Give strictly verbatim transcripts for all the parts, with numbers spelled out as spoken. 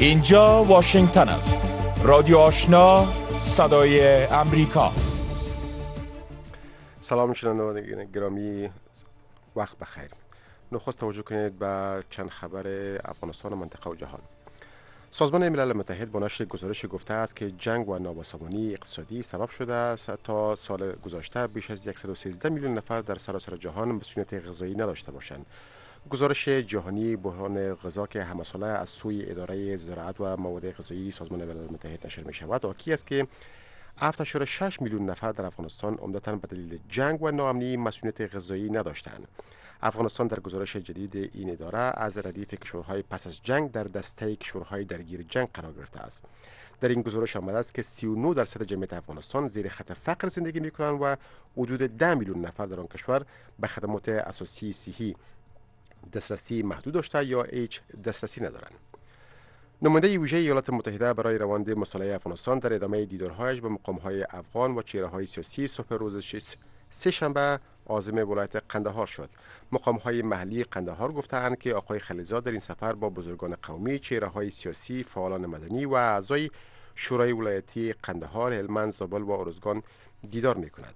اینجا واشنگتن است. رادیو آشنا، صدای امریکا. سلام شنوندگان گرامی، وقت بخیر. نخست توجه کنید به چند خبر افغانستان و منطقه و جهان. سازمان ملل متحد با نشر گزارش گفته است که جنگ و نابسامانی اقتصادی سبب شده است تا سال گذشته بیش از صد و سیزده میلیون نفر در سراسر جهان مسئولیت غذایی نداشته باشند. گزارش جهانی بحران غذا که همساله از سوی اداره زراعت و مواد غذایی سازمان ملل متحد نشر می شود حاکی است که هفت ممیز شش میلیون نفر در افغانستان عمدتاً به دلیل جنگ و ناامنی مسئولیت غذایی نداشتند. افغانستان در گزارش جدید این اداره از ردیف کشورهای پس از جنگ در دسته کشورهای درگیر جنگ قرار گرفته است. در این گزارش آمده است که سی و نه درصد جمعیت افغانستان زیر خط فقر زندگی می‌کنند و حدود ده میلیون نفر در آن کشور به خدمات اساسی صحی دسترسی محدود داشته یا هیچ دسترسی ندارند. نماینده ویژه ایالات متحده برای روند مصالحه افغانستان در ادامه دیدارهایش به مقام‌های افغان و چهره‌های سیاسی صبح روز سه شنبه عازم ولایت قندهار شد. مقام‌های محلی قندهار گفتند که آقای خلیزاد در این سفر با بزرگان قومی، چهره‌های سیاسی، فعالان مدنی و اعضای شورای ولایتی قندهار، هلمند، زابل و ارزگان دیدار می‌کند.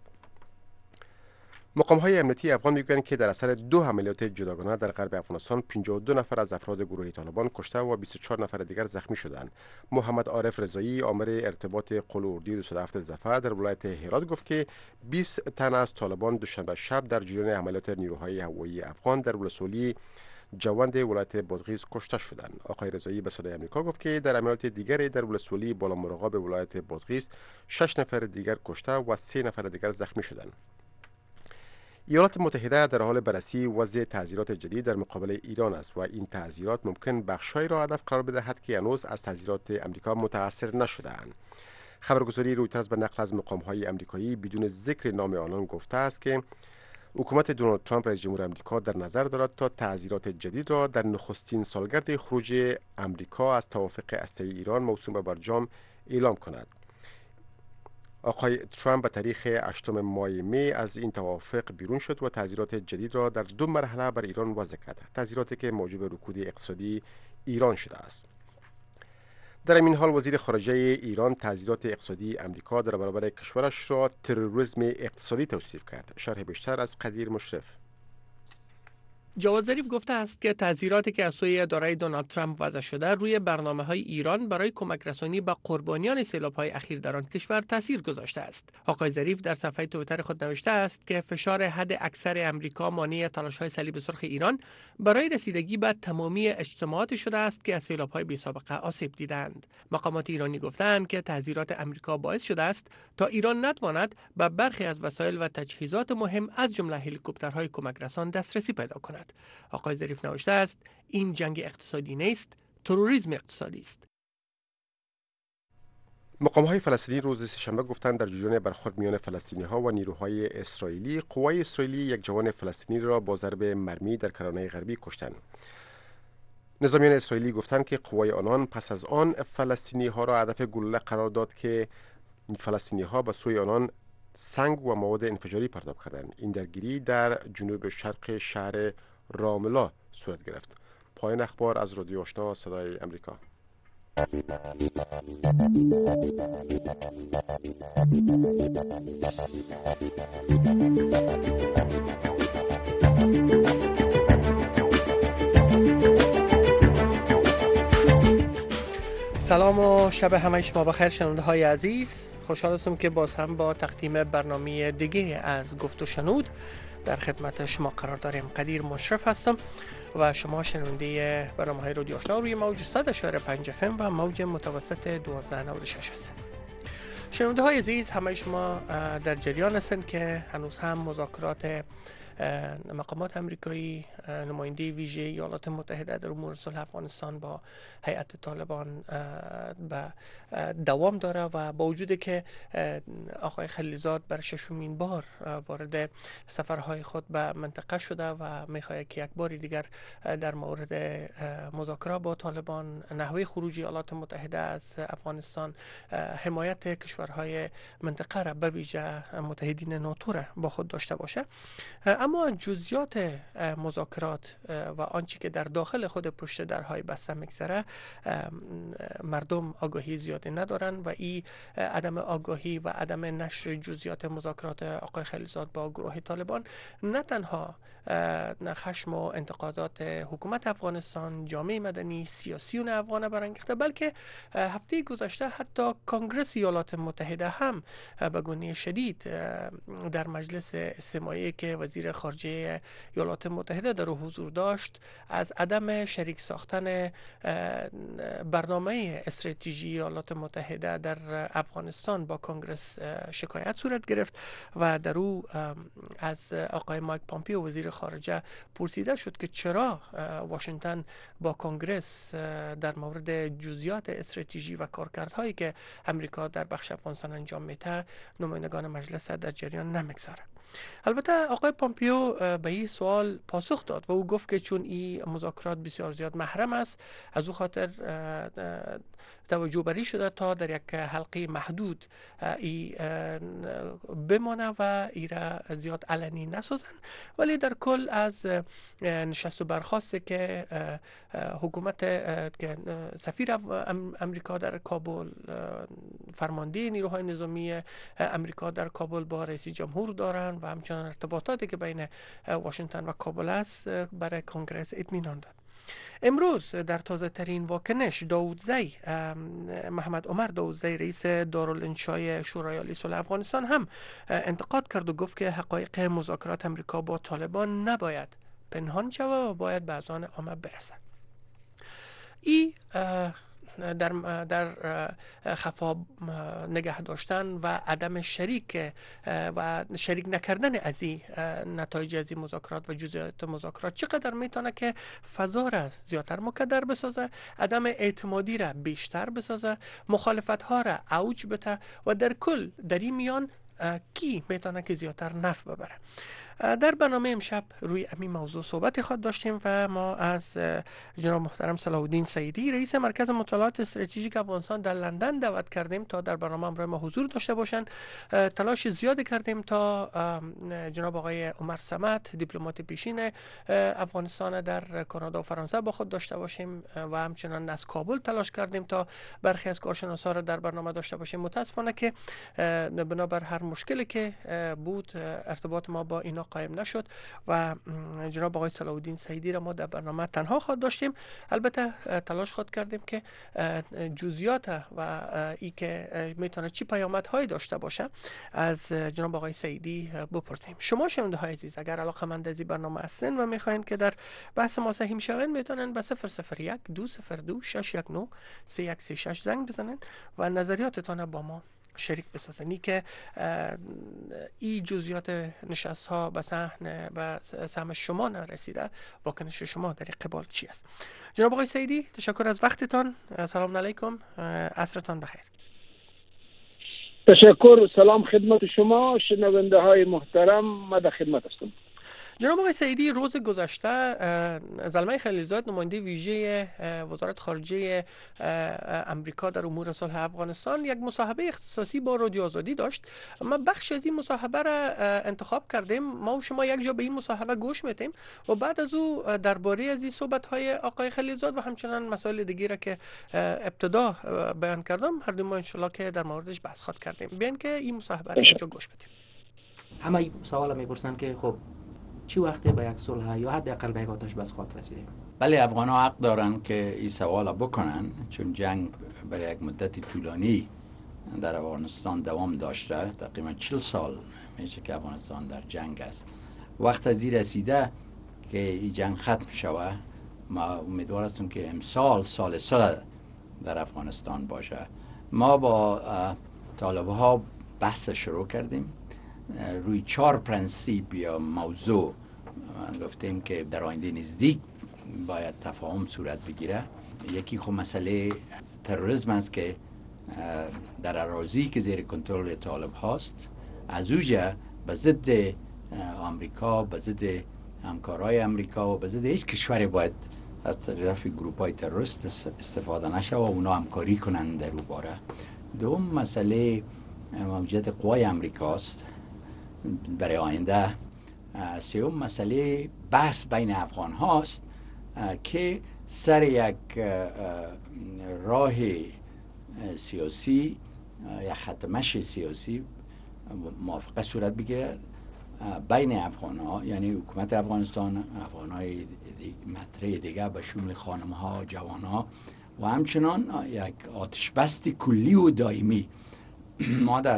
مقام‌های امنیتی افغان میگویند که در اثر دو عملیات جداگانه در غرب افغانستان پنجاه و دو نفر از افراد گروه طالبان کشته و بیست و چهار نفر دیگر زخمی شدند. محمد عارف رضایی، آمر ارتباط قل اردی دویست و هفت ظفر در ولایت هرات گفت که بیست تن از طالبان دوشنبه شب در جریان عملیات نیروهای هوایی افغان در ولسوالی جوند ولایت بادغیس کشته شدند. آقای رضایی به صدای آمریکا گفت که در عملیات دیگری در ولسوالی بالا مرغاب ولایت بادغیس شش نفر دیگر کشته و سه نفر دیگر زخمی شدند. ایالات متحده در حال بررسی وضع تعزیرات جدید در مقابل ایران است و این تعزیرات ممکن بخش‌هایی را هدف قرار بدهد که هنوز از تعزیرات امریکا متاثر نشده‌اند. خبرگزاری رویترز به نقل از مقام‌های امریکایی بدون ذکر نام آنان گفته است که حکومت دونالد ترامپ رئیس جمهور امریکا در نظر دارد تا تعزیرات جدید را در نخستین سالگرد خروج امریکا از توافق هسته‌ای ایران موسوم به برجام اعلام کند. آقای ترامپ به تاریخ هشتم ماه می از این توافق بیرون شد و تعزیرات جدید را در دو مرحله بر ایران وضع کرد. تعزیراتی که موجب رکود اقتصادی ایران شده است. در این حال وزیر خارجه ایران تعزیرات اقتصادی امریکا در برابر کشورش را تروریسم اقتصادی توصیف کرد. شرح بیشتر از قدیر مشرف. جواد ظریف گفته است که تعزیراتی که از سوی اداره دونالد ترامپ وضع شده روی برنامه‌های ایران برای کمک رسانی به قربانیان سیلاب‌های اخیر در آن کشور تاثیر گذاشته است. آقای ظریف در صفحه توییتر خود نوشته است که فشار حد اکثر امریکا مانع تلاش‌های صلیب سرخ ایران برای رسیدگی به تمامی اجتماعات شده است که از سیلاب‌های بی‌سابقه آسیب دیدند. مقامات ایرانی گفتند که تعزیرات امریکا باعث شده است تا ایران نتواند به برخی از وسایل و تجهیزات مهم از جمله هلیکوپترهای کمک رسان دسترسی پیدا کند. آقای ظریف نوشته است این جنگ اقتصادی نیست، تروریسم اقتصادی است. مقام‌های فلسطینی روز سه‌شنبه گفتند در جریان برخورد میان فلسطینی‌ها و نیروهای اسرائیلی، قوای اسرائیلی یک جوان فلسطینی را با ضرب مرمی در کرانه غربی کشتند. نظامیان اسرائیلی گفتند که قوای آنان پس از آن فلسطینی‌ها را هدف گلوله قرار داد که فلسطینی‌ها به سوی آنان سنگ و مواد انفجاری پرتاب کردند. این درگیری در جنوب شرق شهر راملا صورت گرفت. پایان اخبار از رادیو آشنا صدای امریکا. سلام و شب همه شما بخیر شنونده های عزیز. خوشحال هستم که باز هم با تقدیم برنامه دیگه از گفت و شنود در خدمت شما قرار داریم. قدیر مشرف هستم و شما شنونده برنامه‌های رادیو آشنا روی موج صد و پنج اف ام و موج متوسط دوازده نود و شش هستند. شنونده های عزیز، همه شما در جریان هستند که هنوز هم مذاکرات مقامات امریکایی، نماینده ویژه ایالات متحده در امور صلح افغانستان با هیئت طالبان به دوام داره و با وجودی که آقای خلیزاد بر ششمین بار وارد سفرهای خود به منطقه شده و میخواهد که یک بار دیگر در مورد مذاکره با طالبان، نحوه خروج ایالات متحده از افغانستان، حمایت کشورهای منطقه را به ویژه متحدین ناتو را با خود داشته باشه، اما جزئیات مذاکرات و آنچه که در داخل خود پشت درهای بسته میگذره مردم آگاهی زیادی ندارن و این عدم آگاهی و عدم نشر جزئیات مذاکرات آقای خلیلزاد با گروه طالبان نه تنها خشم و انتقادات حکومت افغانستان، جامعه مدنی، سیاسیون افغان برانگیخته، بلکه هفته گذشته حتی کنگره ایالات متحده هم به گونه شدید در مجلس استماعی که وزیر خارجه ایالات متحده در حضور داشت از عدم شریک ساختن برنامه استراتژی ایالات متحده در افغانستان با کنگرس شکایت صورت گرفت و در او از آقای مایک پامپیو وزیر خارجه پرسیده شد که چرا واشنگتن با کنگرس در مورد جزئیات استراتژی و کارکردهایی که امریکا در بخش افغانستان انجام میده نمایندگان مجلس در جریان نمیگذاره. البته آقای پامپیو به این سوال پاسخ داد و او گفت که چون این مذاکرات بسیار زیاد محرم است از او خاطر توجه بری شده تا در یک حلقه محدود ای بمانه و ای را زیاد علنی نسازن، ولی در کل از نشست و برخاست که حکومت که سفیر امریکا در کابل، فرمانده نیروهای نظامی امریکا در کابل با رئیس جمهور دارن و همچنان ارتباطاتی که بین واشنگتن و کابل است برای کنگره اطمینان داد. امروز در تازه ترین واکنش داودزی محمد عمر داودزی رئیس دارالانشای شورای عالی صلح افغانستان هم انتقاد کرد و گفت که حقایق مذاکرات امریکا با طالبان نباید پنهان شود و باید به اذهان عامه برسد. ای در در خفا نگه داشتن و عدم شریک و شریک نکردن از این نتایج از این مذاکرات و جزئیات مذاکرات چقدر میتونه که فضا را زیادتر مکدر بسازه، عدم اعتمادی را بیشتر بسازه، مخالفت ها را اوج بده و در کل در این میان کی میتونه که زیادتر نفع ببره. در برنامه امشب روی همین موضوع صحبت خواهد داشتیم و ما از جناب محترم صلاح الدین سعیدی رئیس مرکز مطالعات استراتژیک افغانستان در لندن دعوت کردیم تا در برنامه همراه ما حضور داشته باشند. تلاش زیادی کردیم تا جناب آقای عمر صمد دیپلمات پیشین افغانستان در کانادا و فرانسه با خود داشته باشیم و همچنان از کابل تلاش کردیم تا برخی از کارشناسا را در برنامه داشته باشیم. متاسفانه که بنابر هر مشکلی که بود ارتباط ما با اینا قائم نشد و جناب آقای صلاح الدین سعیدی را ما در برنامه تنها خود داشتیم. البته تلاش خود کردیم که جزئیات و ای که میتونه چی پیامدهایی داشته باشه از جناب آقای سعیدی بپرسیم. شما شنونده های عزیز اگر علاقه‌مند از این برنامه هستین و میخواین که در بحث ما سهیم شوین میتونن به صفر صفر یک دو صفر دو شش یک نه سه یک سه شش زنگ بزنن و نظریاتتان با ما شریک بسازنی که این جزئیات نشست ها به صحن و سهم شما نرسیده، واکنش شما در قبال چی است؟ جناب آقای سعیدی تشکر از وقتتان. سلام علیکم، عصرتان بخیر. تشکر. سلام خدمت شما شنونده های محترم، ما در خدمت هستم. جناب آقای سعیدی روز گذشته زلمه خلیلزاد نماینده ویژه وزارت خارجه امریکا در امور صلح افغانستان یک مصاحبه اختصاصی با رادیو آزادی داشت. ما بخش از این مصاحبه را انتخاب کردیم، ما و شما یک جا به این مصاحبه گوش میدیم و بعد از او درباره از این صحبت های آقای خلیلزاد و همچنان مسائل دیگه را که ابتدا بیان کردم هر دو ما ان شاء الله که در موردش بحث خواهد کردیم. بیان که این مصاحبه را اینجا گوش بدیم. همه سوال میپرسن که خب چی وقته به یک صلح یا حداقل به یک آتش بس خواهد رسیدیم؟ بله، افغان ها حق دارن که این سوال بکنن، چون جنگ برای یک مدت طولانی در افغانستان دوام داشته. تقریبا چهل سال میشه که افغانستان در جنگ است. وقت از این رسیده که این جنگ ختم شوه. ما امیدوار هستیم که امسال سال صلح در افغانستان باشه. ما با طالب ها بحث شروع کردیم روی چهار پرنسیپ یا موضوع. گفتیم که در آینده نزدیک باید تفاهم صورت بگیره. یکی خب مسئله تروریسم است که در اراضی که زیر کنترل طالب هاست، از اوجه به ضد آمریکا، به ضد همکارای امریکا و به ضد هیچ کشوری باید از طرف گروپ های تروریست استفاده نشه و اونا همکاری کنند در اون باره. دوم مسئله موجودیت قوای امریکاست. برای آینده سوم مسئله بحث بین افغان هاست که سر یک راه سیاسی یا خط مشی سیاسی موافقه صورت بگیرد بین افغان ها، یعنی حکومت افغانستان، افغان های مطرح دیگه به شمول خانم ها، جوان ها و همچنان یک آتشبست کلی و دائمی. ما در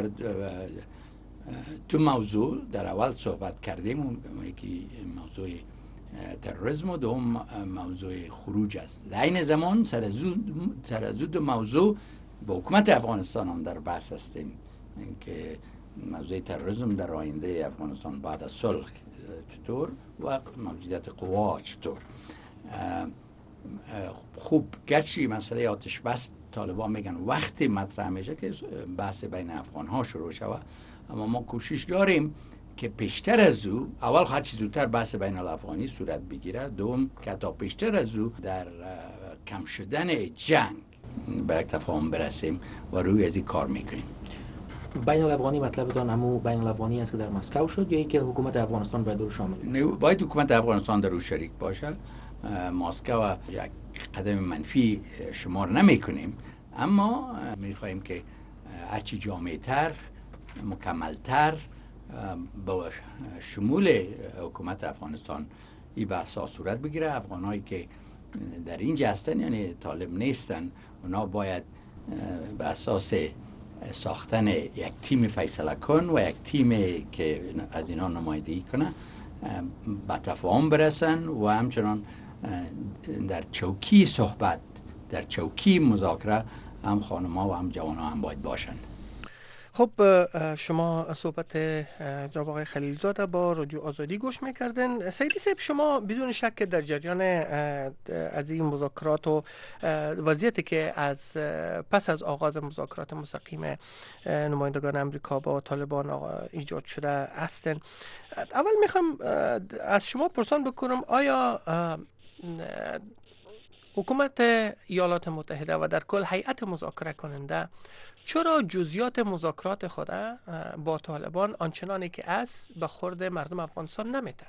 دو موضوع در اول صحبت کردیم، یکی موضوع تروریسم و دوم موضوع خروج است. در این زمان سر از دو موضوع با حکومت افغانستان هم در بحث هستیم که موضوع تروریسم در آینده افغانستان بعد از صلح چطور و موجودیت قوا چطور. خوب گرچه مسئله آتش بس طالبان میگن وقتی مطرح میشه که بحث بین افغان ها شروع شود، اما ما کوشش داریم که پیشتر از او، اول هرچی زودتر بحث بین الافغانی صورت بگیره، دوم که تا پیشتر از او در کم شدن جنگ به یک تفاهم برسیم و روی از این کار میکنیم. بین الافغانی مطلب دان همون بین الافغانی است که در مسکو شد یا اینکه حکومت افغانستان باید رو شامل؟ باید حکومت افغانستان در رو شریک باشه. مسکو یک قدم منفی شمار نمی کنیم، اما می خواهیم که هرچی جامع‌تر، مکملتر با شمول حکومت افغانستان این بحثا صورت بگیره. افغانایی که در اینجا هستن یعنی طالب نیستن، اونا باید به اساس ساختن یک تیم فیصله کن و یک تیم که از اینا نمایندگی کنه به تفاهم برسن و همچنان در چوکی صحبت، در چوکی مذاکره هم خانم‌ها و هم جوان‌ها هم باید باشن. خب شما صحبت جناب آقای خلیلزاده با رادیو آزادی گوش میکردن. سیدی صاحب، شما بدون شک در جریان از این مذاکرات و وضعیتی که از پس از آغاز مذاکرات مستقیم نمایندگان امریکا با طالبان ایجاد شده هستند. اول میخوام از شما پرسان بکنم آیا حکومت ایالات متحده و در کل هیئت مذاکره کننده چرا جزئیات مذاکرات خود با طالبان آنچنانی که است به خورد مردم افغانستان نمیده؟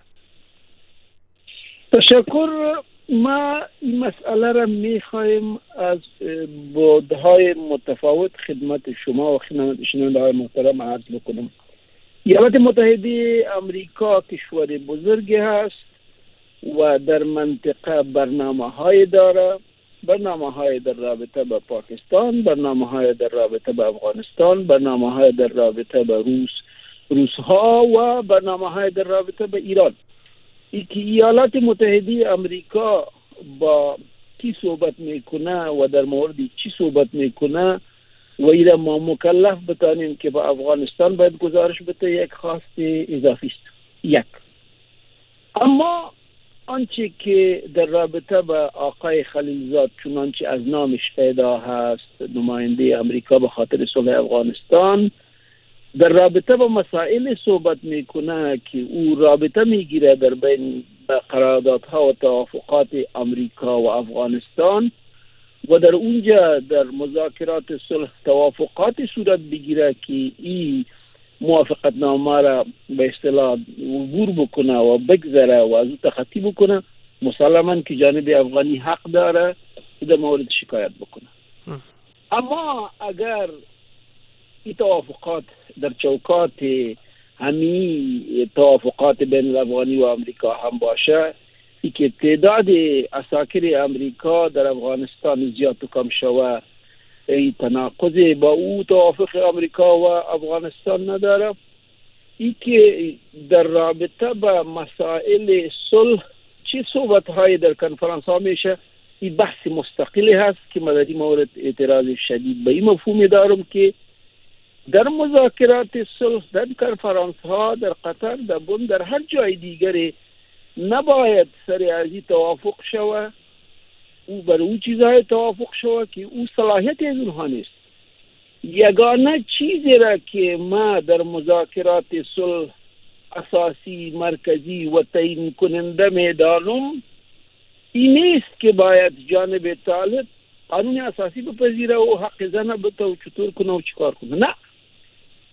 تشکر. ما این مسئله را میخوایم از بعدهای متفاوت خدمت شما و خدمت شنونده های محترم عرض بکنم. ایالات متحده امریکا کشور بزرگی هست و در منطقه برنامه های داره، برنامه های در رابطه با پاکستان، برنامه های در رابطه با افغانستان، برنامه های در رابطه با روس روس ها و برنامه های در رابطه با ایران. ای که ایالات متحده امریکا با کی صحبت میکنه و در مورد چی صحبت میکنه و ایرا ما مکلف بتانیم که با افغانستان باید گزارش بده، یک خواست اضافی است. یک. اما آنچه که در رابطه با آقای خلیلزاد چنانچه از نامش پیدا هست، نماینده امریکا به خاطر صلح افغانستان، در رابطه با مسائل صحبت میکنه که او رابطه میگیره در بین قراردادها و توافقات امریکا و افغانستان و در اونجا در مذاکرات صلح توافقات صورت بگیره که این موافقت نامه را به اصطلاح عبور بکنه و بگذره و از او تخطی بکنه، مسلماً که جانب افغانی حق داره که در مورد شکایت بکنه. اما اگر این توافقات در چوکات همی توافقات بین افغانی و امریکا هم باشه، ای که تعداد عساکر امریکا در افغانستان زیاد و کم شوه، ای تناقض با او توافق امریکا و افغانستان نداره. ای که در رابطه با مسائل صلح چه صحبت های در کنفرانس ها میشه، این بحث مستقلی هست که من در این مورد اعتراض شدید به این مفهوم دارم که در مذاکرات صلح، در کنفرانس ها، در قطر، در بن، در هر جای دیگری نباید سر از این توافق شوه، او بر او چیزهای توافق شوه که او صلاحیت از اونها نیست. یگانه چیزی را که ما در مذاکرات صلح اساسی، مرکزی و تعیین کننده میدانم این نیست که باید جانب طالب قانون اساسی بپذیره و حق زن بده و چطور کنه و چیکار کنه. نه،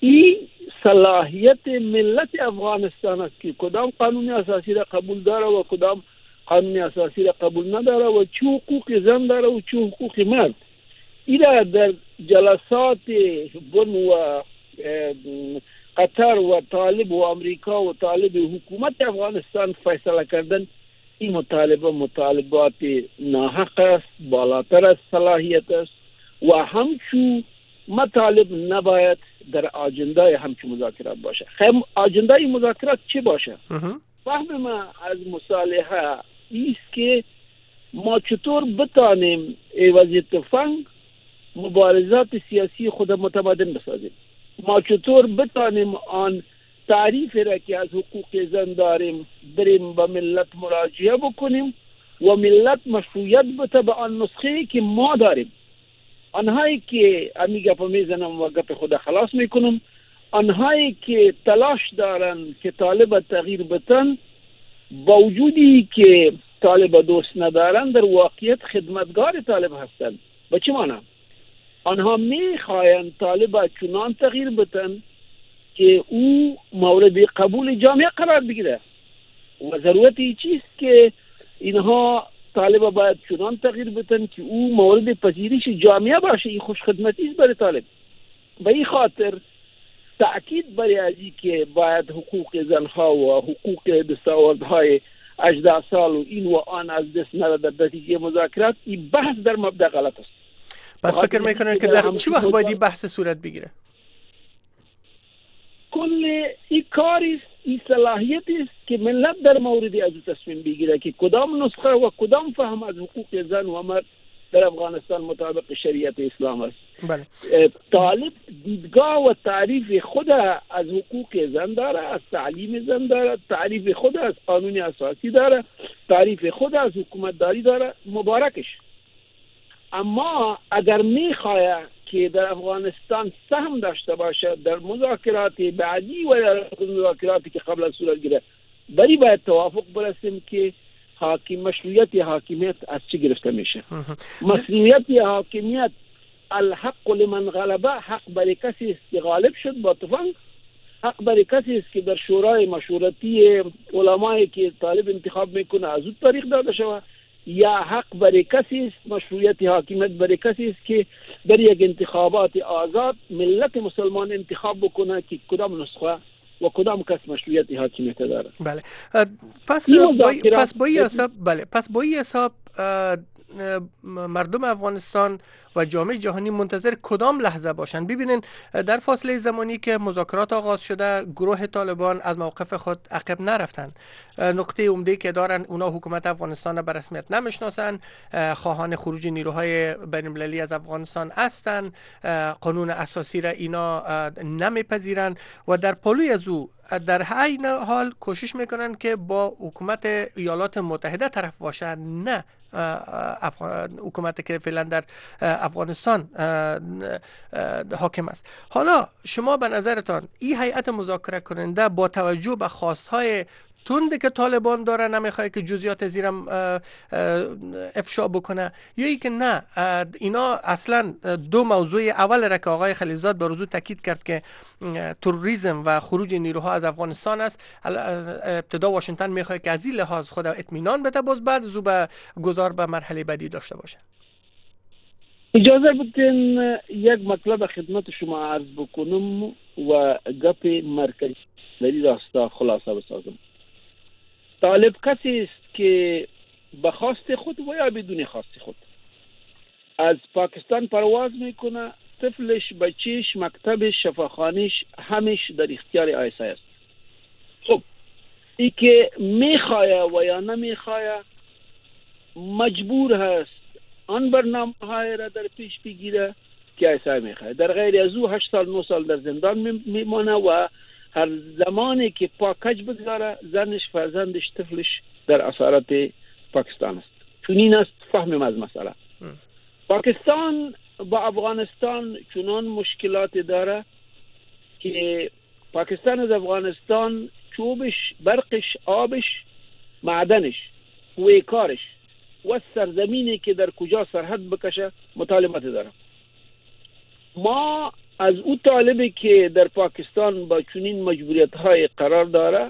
این صلاحیت ملت افغانستان است که کدام قانون اساسی را قبول داره و کدام قانون اساسی را قبول نداره و چه حقوق زن داره و چه حقوق مرد. این را در جلسات بن و قطر و طالب و امریکا و طالب حکومت افغانستان فیصله کردن. این مطالبه مطالبات ناحق است، بالاتر از صلاحیت است و همچون مطالب نباید در آجنده همچون مذاکرات باشه. خیلی آجنده مذاکرات چه باشه؟ فهم ما از مصالحه ایست که ما چطور بتانیم عوض تفنگ مبارزات سیاسی خود متمدن بسازیم. ما چطور بتانیم آن تعریف را که از حقوق زن داریم بریم به ملت مراجعه بکنیم و ملت مشروعیت بده به آن نسخه که ما داریم. آنهایی که امی گپ میزنم و گپ خود خلاص میکنم، آنهایی که تلاش دارن که طالب تغییر بتن با وجودی که طالب دوست ندارن در واقعیت خدمتگار طالب هستند. به چه معنی؟ آنها میخواین طالب چنان تغییر بتن که او مورد قبول جامعه قرار بگیره و ضرورتی چیست که اینها طالب باید چنان تغییر بتن که او مورد پذیرش جامعه باشه. این خوش خدمتی است برای طالب. به این خاطر تأکید برای ازی که باید حقوق زنها و حقوق دستاوردهای هجده سال و این و آن از دست نره در نتیجه مذاکرات، این بحث در مبدأ غلط است. پس فکر میکنن که در چه وقت باید این بحث صورت بگیره؟ کل این کاری این صلاحیت است که ملت در مورد از تصمیم بگیره که کدام نسخه و کدام فهم از حقوق زن و مرد در افغانستان مطابق شریعت اسلام است. بله. طالب دیدگاه و تعریف خود از حقوق زن داره، از تعلیم زن داره، تعریف خود از قانون اساسی داره، تعریف خود از حکومت داری داره، مبارکش. اما اگر میخواه که در افغانستان سهم داشته باشه در مذاکرات بعدی و در مذاکراتی که قبل از صورت گیره، بری باید توافق برسیم که حاکم مشروعیت حاکمیت از چی گرفته میشه. مشروعیت حاکمیت الحق لمن غلبه، حق برای کسی است که غالب شد با تفنگ، حق برای کسی است که در شورای مشورتی علمایی که طالب انتخاب میکنه از اون طریق داده شود، یا حق برای کسی است، مشروعیت حاکمیت برای کسی است که در یک انتخابات آزاد ملت مسلمان انتخاب بکنه که کدام نسخه و کدام کس مشروعیت حاکمیت داره. بله. پس با پس با این حساب بله پس با این حساب مردم افغانستان و جامعه جهانی منتظر کدام لحظه باشن؟ ببینین در فاصله زمانی که مذاکرات آغاز شده گروه طالبان از موقف خود عقب نرفتن. نقطه عمده که دارن اونا حکومت افغانستان به رسمیت نمیشناسن، خواهان خروج نیروهای بین المللی از افغانستان هستن، قانون اساسی را اینا نمیپذیرن و در پلوی از او در عین حال کوشش میکنن که با حکومت ایالات متحده طرف باشن، نه حکومتی که فعلا در افغانستان حاکم است. حالا شما به نظرتان این هیئت مذاکره کننده با توجه به خواستهای تندی که طالبان داره نمیخواد که جزئیات زیرم افشا بکنه، یا ای که نه اینا اصلا دو موضوع اول را که آقای خلیلزاد به روزو تاکید کرد که تروریسم و خروج نیروها از افغانستان است، ابتدا واشنگتن میخواد که از این لحاظ خود اطمینان بده، باز بعد زو به گذار به مرحله بعدی داشته باشه. اجازه بدین یک مطلب خدمت شما عرض بکنم و گپ مرکزی دری راستا خلاصه بسازم. طالب کسی است که به خواست خود و یا بدون خواست خود از پاکستان پرواز میکنه، طفلش، بچهش، مکتبش، شفاخانش همش در اختیار آی اس آی است. خب ای که میخواه و یا نمیخواه مجبور هست آن برنامه های را در پیش بگیره که آی اس آی میخواه. در غیر از او هشت سال نه سال در زندان میمانه و هر زمانی که پاکج بگذاره زنش، فرزندش، طفلش در اسارت پاکستان است. چون این است فهمم از مسئله. پاکستان با افغانستان چنان مشکلات داره که پاکستان از افغانستان چوبش، برقش، آبش، معدنش، کوهکارش و سرزمینی که در کجا سرحد بکشه مطالبات داره. ما از او طالبی که در پاکستان با چنین مجبوریت های قرار داره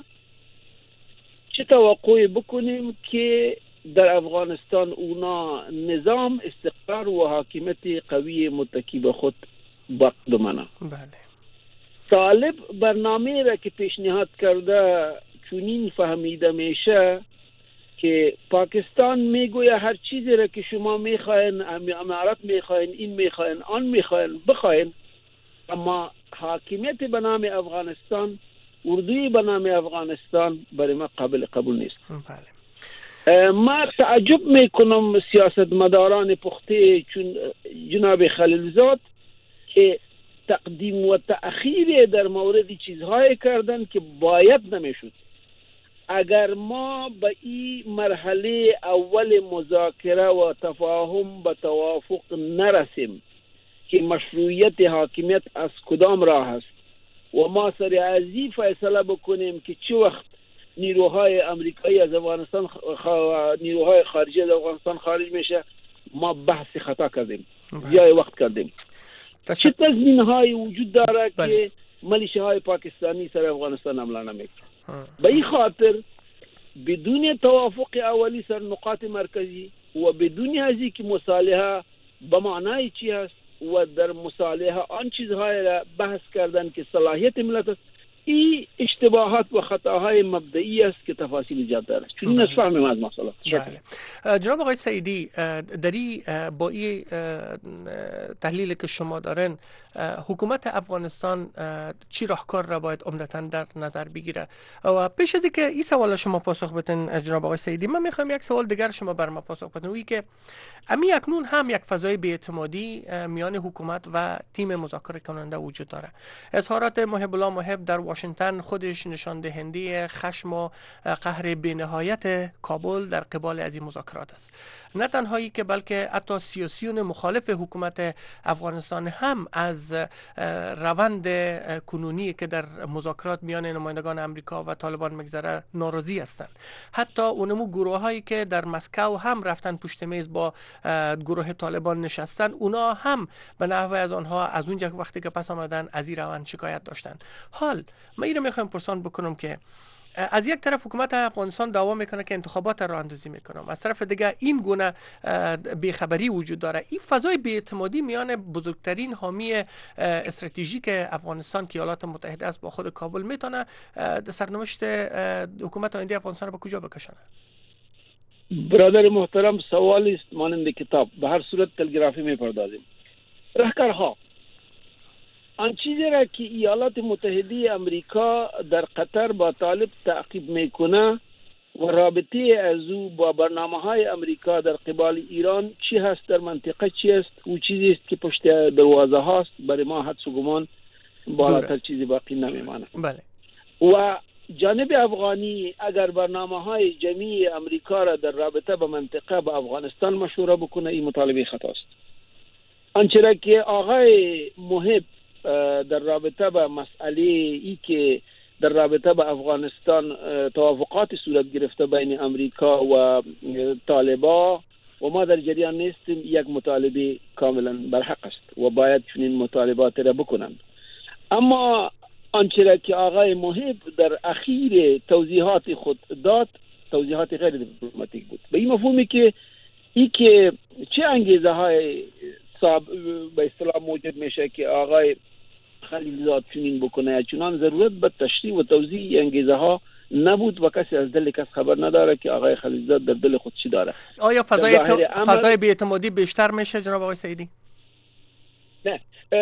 چه توقعی بکنیم که در افغانستان اونا نظام، استقرار و حاکمیت قوی متکی به خود بقدمانه. بله. طالب برنامه را که پیشنهاد کرده چنین فهمیده میشه که پاکستان میگوید هر چیزی را که شما میخواین، امارات میخواین، این میخواین، آن میخواین، بخواین، اما حاکمیت به نام افغانستان، اردوی به نام افغانستان برای ما قابل قبول نیست. بله. ما تعجب میکنم سیاستمداران پخته چون جناب خلیلزاد که تقدیم و تأخیر در مورد چیزهای کردن که باید نمیشد. اگر ما به این مرحله اول مذاکره و تفاهم به توافق نرسیم که مشروعیت حاکمیت از کدام راه است و ما سر ازی فیصله بکنیم که چه وقت نیروهای امریکایی از افغانستان خ... نیروهای خارجی از افغانستان خارج میشه، ما بحث خطا کردیم، ضیاع وقت کردیم. چه تضمین‌هایی وجود داره بله. که ملیشه‌های پاکستانی سر افغانستان حمله نمیکنه؟ به این خاطر بدون توافق اولی سر نقاط مرکزی و بدون ازی که مصالحه به معنای چی هست و در مصالحه آن چیزهای را بحث کردن که صلاحیت ملت است، این اشتباهات و خطاهای مبدئی است که تفاصیل زیاد داره. چون این نفهمیم از مسئله. بله. جناب آقای سعیدی، دری با این تحلیل که شما دارن حکومت افغانستان چی راهکار را باید عمدتاً در نظر بگیره؟ و پیش از اینکه این سوال شما پاسخ بدین جناب آقای سعیدی، من میخوام یک سوال دیگر شما بر ما پاسخ بدین، وی که امی اکنون هم یک فضای بی‌اعتمادی میان حکومت و تیم مذاکره کننده وجود داره. اظهارات محب الله محب در واشنگتن خودش نشان دهنده خشم و قهر بی‌نهایت کابل در قبال از این مذاکرات است. نه تنهایی که بلکه حتی سیاسیون مخالف حکومت افغانستان هم از روند کنونی که در مذاکرات میان نمایندگان امریکا و طالبان مگذره ناراضی هستند. حتی اونمو گروه هایی که در مسکو هم رفتن پشت میز با گروه طالبان نشستن، اونا هم به نحوه از آنها از اونجا وقتی که پس آمدن از این روند شکایت داشتن. حال من اینو میخوام پرسان بکنم که از یک طرف حکومت افغانستان دعوا میکنه که انتخابات راه اندازی میکنم، از طرف دیگه این گونه بیخبری وجود داره. این فضای بی‌اعتمادی میان بزرگترین حامی استراتژیک افغانستان که ایالات متحده است با خود کابل میتونه سرنوشت حکومت آینده افغانستان رو به کجا بکشونه؟ برادر محترم، سوالی است مانند کتاب، به هر صورت تلگرافی میپردازیم. راهکارها آن چیزی را که ایالات متحده امریکا در قطر با طالب تعقیب میکنه و رابطه از او با برنامه های امریکا در قبال ایران چی هست، در منطقه چی است، او چیزی است که پشت دروازه هاست، برای ما حدس و گمان بالاتر چیزی باقی نمیمانه. بله. و جانب افغانی اگر برنامه های جمعی امریکا را در رابطه با منطقه با افغانستان مشوره بکنه، این مطالبه خطاست. آنچه را که آقای محب در رابطه با مسئله ای که در رابطه با افغانستان توافقات صورت گرفته بین امریکا و طالبا و ما در جریان نیستیم، یک مطالبه کاملا برحق است و باید چنین مطالبات را بکنند. اما آنچه را که آقای محب در اخیر توضیحات خود داد توضیحات غیر دیپلماتیک بود، به این مفهومی که ای که چه انگیزه های به اصطلاح موجب میشه که آقای خلیلزاد چنین بکنه، چنان ضرورت به تشریح و توضیح انگیزه ها نبود و کسی از دل کس خبر نداره که آقای خلیلزاد در دل خود چی داره. آیا فضای تو... فضای بی‌اعتمادی بیشتر میشه جناب آقای سعیدی؟ نه،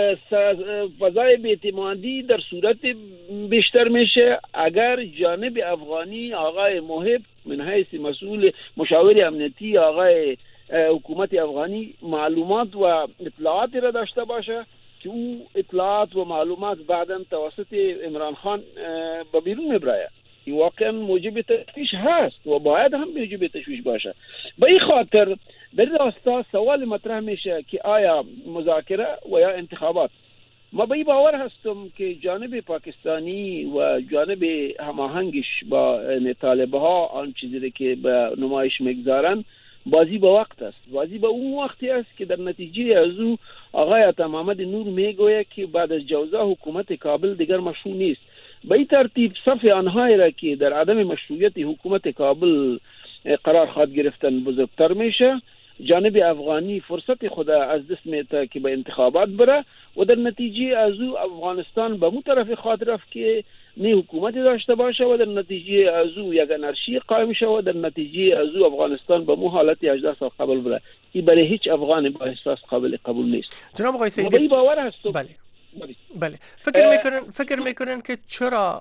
فضای بی‌اعتمادی در صورت بیشتر میشه اگر جانب افغانی آقای محب من حیث مسئول مشاور امنیتی آقای حکومت افغانی معلومات و اطلاعاتی را داشته باشه که او اطلاعات و معلومات بعداً توسط عمران خان به بیرون میبره. این واقعا موجب تشویش هست و باید هم موجب تشویش باشه. به این خاطر در راستا سوال مطرح میشه که آیا مذاکره و یا انتخابات. ما به این باور هستم که جانب پاکستانی و جانب هماهنگش با طالبها آن چیزی که به نمایش میگذارن بازی به وقت است. بازی به اون وقتی است که در نتیجه از او آقای عطا محمد نور میگوید که بعد از جوزا حکومت کابل دیگر مشروع نیست. به این ترتیب صف آنهایی را که در عدم مشروعیت حکومت کابل قرار خواهد گرفتن بزرگتر میشه. جانب افغانی فرصت خود از دست میده که به انتخابات بره و در نتیجه از او افغانستان به مو طرف خواهد رفت که نه حکومتی داشته باشه و در نتیجه از او یک انارشی قائم شه و در نتیجه از او افغانستان به مو حالت هجده سال قبل بره. این برای هیچ افغان با احساس قابل قبول نیست. جناب آقای سیدی باور هست. بله بله فکر میکنن فکر میکنن که چرا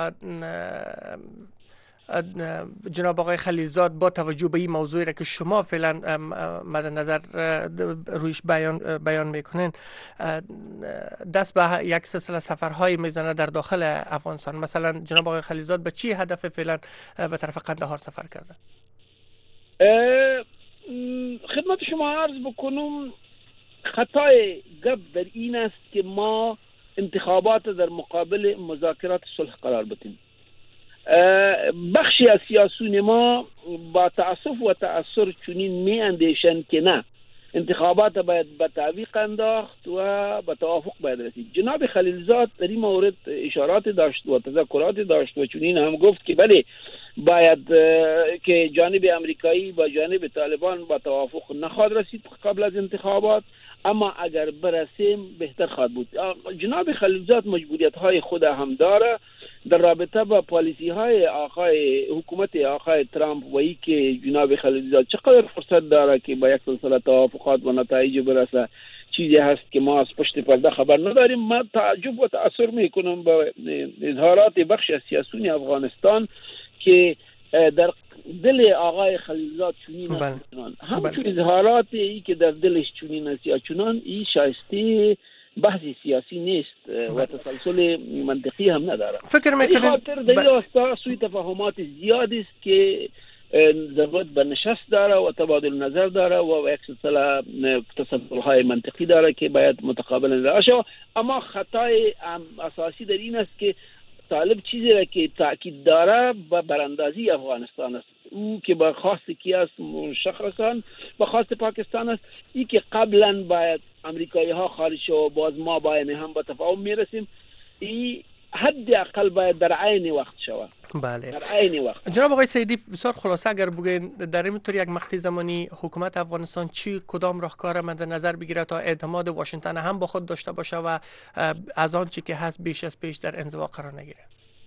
جناب آقای خلیلزاد با توجه به این موضوعی را که شما فعلا مد نظر رویش بیان بیان میکنین دست به یک سلسله سفرهای میزنه در داخل افغانستان؟ مثلا جناب آقای خلیلزاد به چی هدف فعلا به طرف قندهار سفر کرده؟ خدمت شما عرض بکنم خطای گپ در این است که ما انتخابات در مقابل مذاکرات صلح قرار بدیم. بخشی از سیاسیون ما با تأسف و تأثر چنین می اندیشند که نه، انتخابات باید به تعویق انداخت و به توافق باید رسید. جناب خلیلزاد در این مورد اشارات داشت و تذکرات داشت و چنین هم گفت که بله باید که جانب امریکایی با جانب طالبان با توافق نخواهد رسید قبل از انتخابات، اما اگر برسیم بهتر خواهد بود. جناب خلیلزاد مجبوریت های خود هم داره در رابطه با پالیسی های آقای حکومت آقای ترامپ و ای که جناب خلیلزاد چقدر فرصت داره که با یک سلسله توافقات و نتایج برسه چیزی هست که ما از پشت پرده خبر نداریم. من تعجب و تأثر میکنم با اظهارات بخش از سیاسیون افغانستان که در دل آقای خلیلزاد چنین است چنان، همچون اظهاراتی که در دلش چنین است یا چنان، این شایسته بحث سیاسی نیست و تسلسل منطقی هم نداره. فکر میکنم خاطر در این راستا سوی تفاهمات زیادی است که ضرورت به نشست داره و تبادل نظر داره و یک سلسله تسلسل‌های منطقی داره که باید متقابلا رعایت شه. اما خطای اساسی در این است که طالب چیزی را که تاکید داره به براندازی افغانستان است، او که با خواست کی است مشخصا با خواست پاکستان است. ای که قبلا باید امریکایی ها خارج شو و باز ما باید هم به تفاهم میرسیم، ای حد اقل باید در عین وقت شود. بله در عین وقت. جناب آقای سیدی بسیار خلاصه اگر بگین در این طور یک مقطع زمانی حکومت افغانستان چی کدام راهکار مد نظر بگیره تا اعتماد واشنگتن هم با خود داشته باشه و از آن چی که هست بیش از پیش در انزوا قرار نگیره؟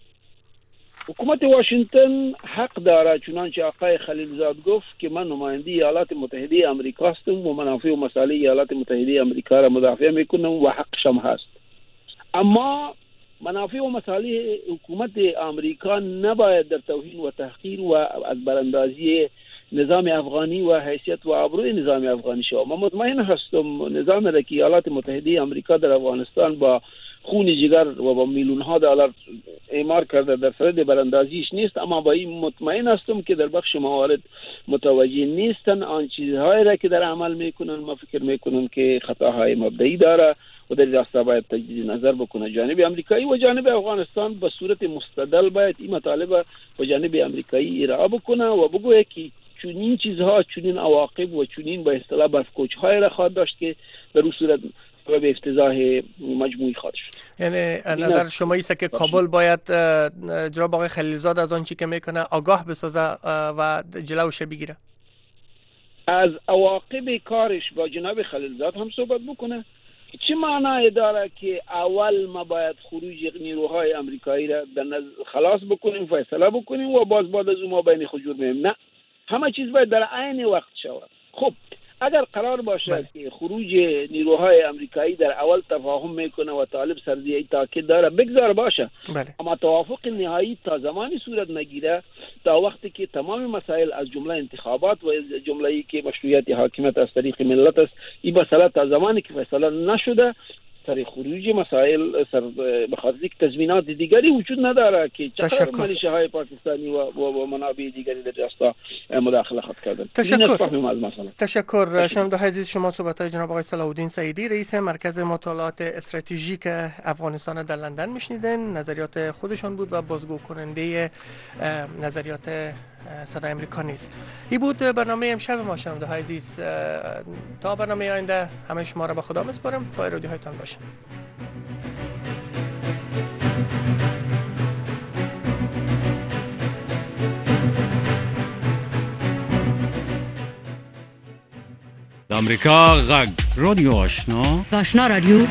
حکومت واشنگتن حق داره چنانچه آقای خلیلزاد گفت که من نماینده ایالات متحده آمریکا هستم و منافع و مصالح ایالات متحده آمریکا را مدافع میکنم و حقشم هست. اما منافع و مصالح حکومت آمریکا نباید در توهین و تحقیر و از براندازی نظام افغانی و حیثیت و آبروی نظام افغانی شود. من مطمئن هستم نظام را که ایالات متحده آمریکا در افغانستان با خون جگر و با میلیون ها دلار اعمار کرده در صدد براندازیش نیست، اما با این مطمئن هستم که در بخش موارد متوجه نیستن آن چیزهایی را که در عمل میکنن. ما فکر میکنم که خطاهای مبدئی داره و در راستا باید تجدید نظر بکنه جانب امریکایی و جانب افغانستان به صورت مستدل باید این مطالبه و جانب امریکایی ارائه بکنه و بگوه که چنین چیزها چنین عواقب و چنین به اصطلاح بفکوچ‌های را خواهد داشت که در اون صورت و به افتضاح مجموعی خواهد شد. یعنی نظر شما ایست که کابل باید جناب آقای خلیلزاد از آن چی که میکنه آگاه بسازه و جلوش بگیره؟ از عواقب کارش با جناب خلیلزاد هم صحبت بکنه. چه معنی داره که اول ما باید خروج نیروهای امریکایی را خلاص بکنیم، فیصله بکنیم و باز بعد از اون ما بین خجور میم؟ نه، همه چیز باید در عین وقت شود. خب اگر قرار باشه بله. که خروج نیروهای امریکایی در اول تفاهم میکنه و طالب سرزیه تاکید داره بگذار باشه، بله. اما توافق نهایی تا زمانی صورت نگیره تا وقتی که تمام مسائل از جمله انتخابات و جمله‌ای که مشروعیت حاکمیت از طریق ملت است این مسئله تا زمانی که فیصله نشده سر خروج مسائل سر بخاطر یک تضمینات دیگری وجود نداره که چقدر ملیشه های پاکستانی و, و, و منابع دیگری در راستا مداخله خواهد کردن. تشکر. تشکر. شنونده عزیز شما صحبت های جناب آقای صلاح الدین سعیدی رئیس مرکز مطالعات استراتژیک افغانستان در لندن میشنیدن. نظریات خودشان بود و بازگو کننده نظریات صدای امریکا نیست. این بود برنامه امشب ما شنونده های عزیز. تا برنامه آینده همه شما را به خدا میسپارم. با رادیو هایتان باشین. امریکا غږ رادیو آشنا آشنا رادیو